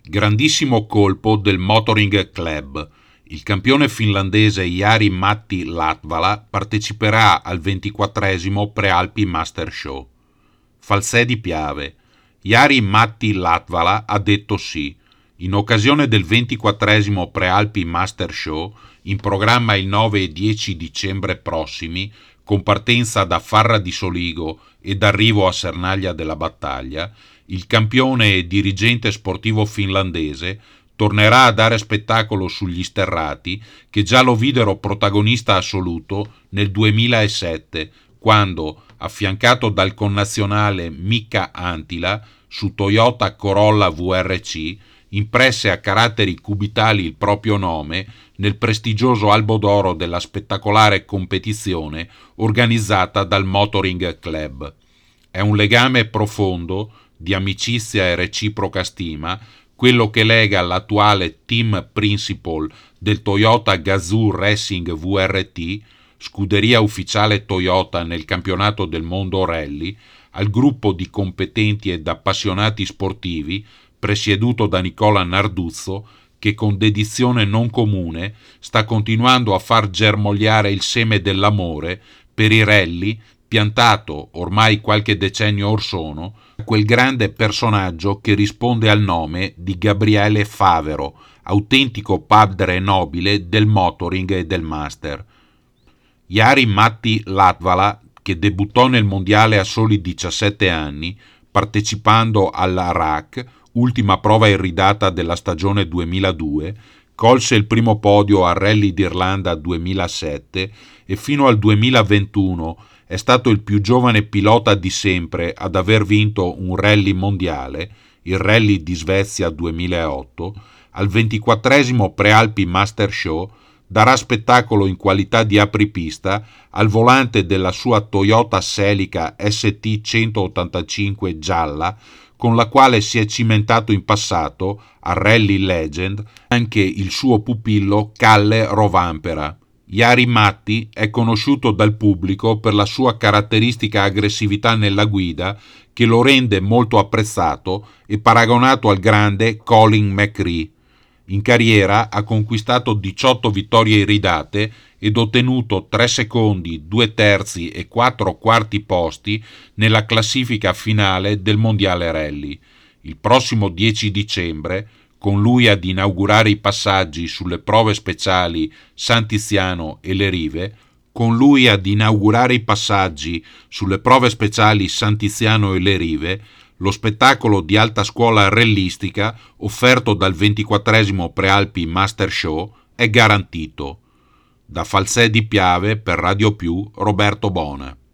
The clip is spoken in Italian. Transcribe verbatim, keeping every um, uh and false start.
Grandissimo colpo del Motoring Club. Il campione finlandese Jari-Matti Latvala parteciperà al ventiquattresimo Prealpi Master Show. Falsè di Piave. Jari-Matti Latvala ha detto sì. In occasione del ventiquattresimo Prealpi Master Show, in programma il nove e dieci dicembre prossimi, con partenza da Farra di Soligo ed arrivo a Sernaglia della Battaglia, il campione e dirigente sportivo finlandese tornerà a dare spettacolo sugli sterrati che già lo videro protagonista assoluto nel duemilasette, quando, affiancato dal connazionale Mika Anttila su Toyota Corolla V R C, impresse a caratteri cubitali il proprio nome nel prestigioso albo d'oro della spettacolare competizione organizzata dal Motoring Club. È un legame profondo, di amicizia e reciproca stima, quello che lega l'attuale team principal del Toyota Gazoo Racing V R T, scuderia ufficiale Toyota nel campionato del mondo rally, al gruppo di competenti ed appassionati sportivi presieduto da Nicola Narduzzo, che con dedizione non comune sta continuando a far germogliare il seme dell'amore per i rally piantato ormai qualche decennio or sono a quel grande personaggio che risponde al nome di Gabriele Favero, autentico padre nobile del motoring e del master. Jari-Matti Latvala, che debuttò nel mondiale a soli diciassette anni, partecipando alla R A C, ultima prova iridata della stagione duemiladue, colse il primo podio al Rally d'Irlanda duemilasette e fino al duemilaventuno è stato il più giovane pilota di sempre ad aver vinto un rally mondiale, il Rally di Svezia duemilaotto, al ventiquattresimo Prealpi Master Show. Darà spettacolo in qualità di apripista al volante della sua Toyota Celica S T centottantacinque gialla, con la quale si è cimentato in passato a Rally Legend anche il suo pupillo Kalle Rovanperä. Jari-Matti è conosciuto dal pubblico per la sua caratteristica aggressività nella guida, che lo rende molto apprezzato e paragonato al grande Colin McRae. In carriera ha conquistato diciotto vittorie iridate ed ottenuto tre secondi, due terzi e quattro quarti posti nella classifica finale del Mondiale Rally. Il prossimo dieci dicembre, con lui ad inaugurare i passaggi sulle prove speciali San Tiziano e Le Rive, con lui ad inaugurare i passaggi sulle prove speciali San Tiziano e Le Rive, lo spettacolo di alta scuola rallistica offerto dal ventiquattresimo Prealpi Master Show è garantito. Da Falsè di Piave per Radio Più, Roberto Bona.